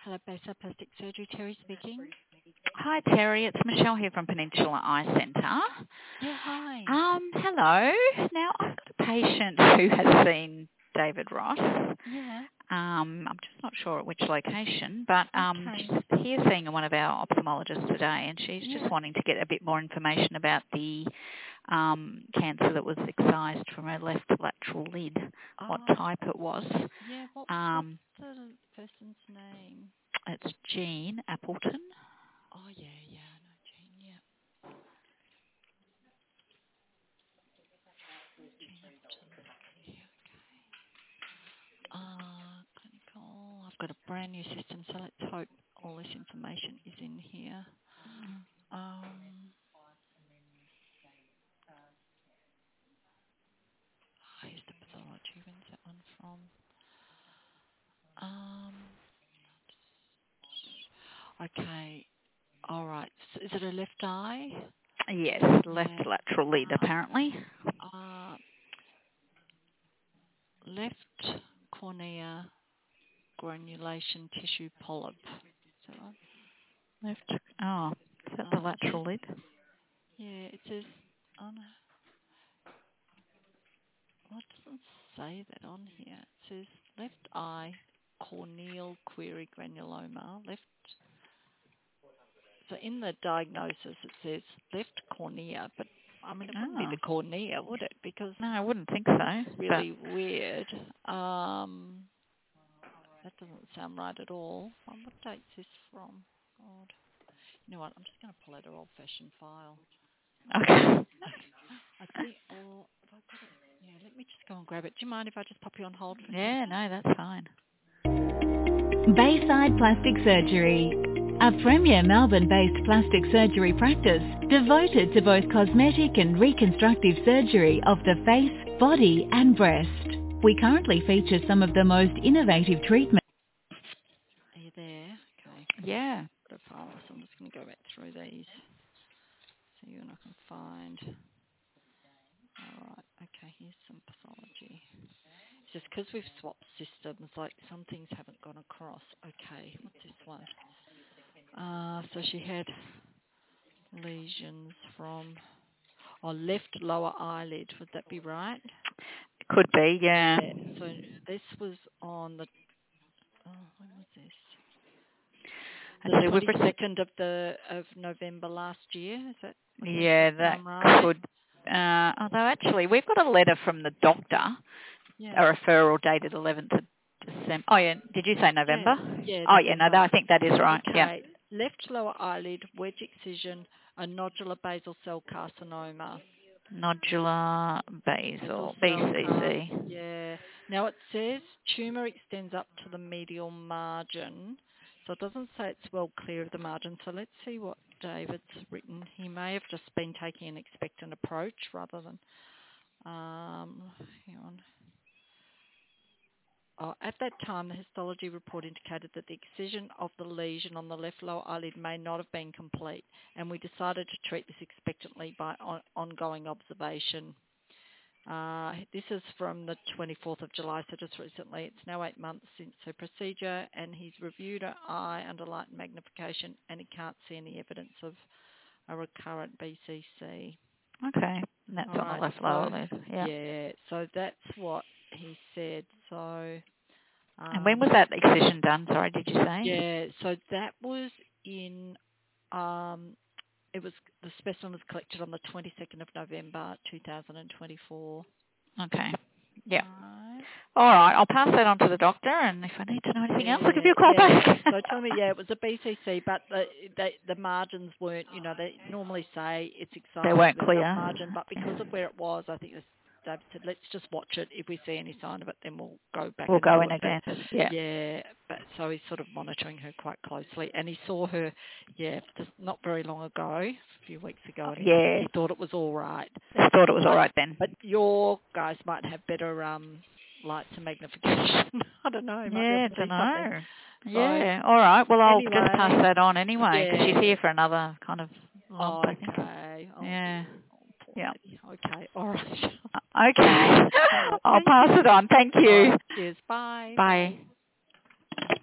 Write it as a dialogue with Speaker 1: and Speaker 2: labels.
Speaker 1: Hello, Bayside Plastic Surgery, Terry speaking.
Speaker 2: Hi, Terry. It's Michelle here from Peninsula Eye Centre.
Speaker 1: Yeah, hi.
Speaker 2: Hello. Now, I've got a patient who has seen David Ross.
Speaker 1: Yeah.
Speaker 2: I'm just not sure at which location, but
Speaker 1: Okay.
Speaker 2: she's here seeing one of our ophthalmologists today, and she's just wanting to get a bit more information about the cancer that was excised from her left lateral lid, what type it was.
Speaker 1: Yeah, what's the person's name?
Speaker 2: It's Jean Appleton.
Speaker 1: Oh, yeah, I know Jean, yeah. Jean Upton. Yeah, okay. Clinical. I've got a brand new system, so let's hope all this information is in here. Here's the pathology. When's that one from? Okay. All right. So is it a left eye?
Speaker 2: Yes, left lateral lid apparently.
Speaker 1: Left cornea granulation tissue polyp. Is that right?
Speaker 2: Left. Oh, is that the lateral lid?
Speaker 1: Yeah, it says on. Well, it doesn't say that on here. It says left eye corneal query granuloma. Left. So in the diagnosis it says left cornea, but I mean it wouldn't be the cornea, would it? Because
Speaker 2: no, I wouldn't think so.
Speaker 1: It's really weird. That doesn't sound right at all. What date's this from? God. You know what? I'm just going to pull out her old-fashioned file.
Speaker 2: Okay.
Speaker 1: I think, or have I got it? Yeah, let me just go and grab it. Do you mind if I just pop you on hold for a
Speaker 2: Yeah,
Speaker 1: second?
Speaker 2: no, that's fine.
Speaker 3: Bayside Plastic Surgery, a premier Melbourne-based plastic surgery practice devoted to both cosmetic and reconstructive surgery of the face, body and breast. We currently feature some of the most innovative treatments.
Speaker 1: Are you there? Okay.
Speaker 2: Yeah.
Speaker 1: Got a file, so I'm just going to go back through these. See what I can find. All right. Okay, here's some pathology. It's just because we've swapped systems, like some things haven't gone across. Okay, what's this one? So she had lesions from left lower eyelid. Would that be right?
Speaker 2: It could be, yeah.
Speaker 1: So this was on the when was this? The 22nd of November last year. Is that?
Speaker 2: Yeah, that could. Although actually, we've got a letter from the doctor, a referral dated 11th of December. Oh yeah, did you say November?
Speaker 1: Yeah.
Speaker 2: Oh yeah, no, I think that is right.
Speaker 1: Okay.
Speaker 2: Yeah.
Speaker 1: Left lower eyelid, wedge excision, a nodular basal cell carcinoma.
Speaker 2: Nodular basal, BCC.
Speaker 1: Yeah. Now it says tumour extends up to the medial margin, so it doesn't say it's well clear of the margin. So let's see what David's written. He may have just been taking an expectant approach rather than. Hang on. At that time, the histology report indicated that the excision of the lesion on the left lower eyelid may not have been complete, and we decided to treat this expectantly by ongoing observation. This is from the 24th of July, so just recently. It's now 8 months since her procedure, and he's reviewed her eye under light magnification, and he can't see any evidence of a recurrent BCC.
Speaker 2: Okay, and that's on the left lower lid.
Speaker 1: Yeah, so that's what he said. So.
Speaker 2: And when was that excision done? Sorry, did you say?
Speaker 1: Yeah, so that was in. The specimen was collected on the 22nd of November 2024.
Speaker 2: Okay. Yeah. All right. I'll pass that on to the doctor, and if I need to know anything else, I'll give you a call back.
Speaker 1: So tell me, it was a BCC, but the margins weren't. They normally say it's excited.
Speaker 2: They weren't clear.
Speaker 1: Margin, but because of where it was, I think David said, let's just watch it. If we see any sign of it, then we'll go back.
Speaker 2: We'll go in again.
Speaker 1: Yeah, but so he's sort of monitoring her quite closely, and he saw her, just not very long ago, a few weeks ago. And he thought it was all right.
Speaker 2: He thought it was all right then.
Speaker 1: But your guys might have better lights and magnification. I don't know.
Speaker 2: I don't know. Yeah. All right. Well, I'll just pass that on anyway, because she's here for another kind of lump, I think. Yeah. Yeah.
Speaker 1: Okay. All right.
Speaker 2: Okay. I'll pass it on. Thank you.
Speaker 1: Cheers. Bye.
Speaker 2: Bye.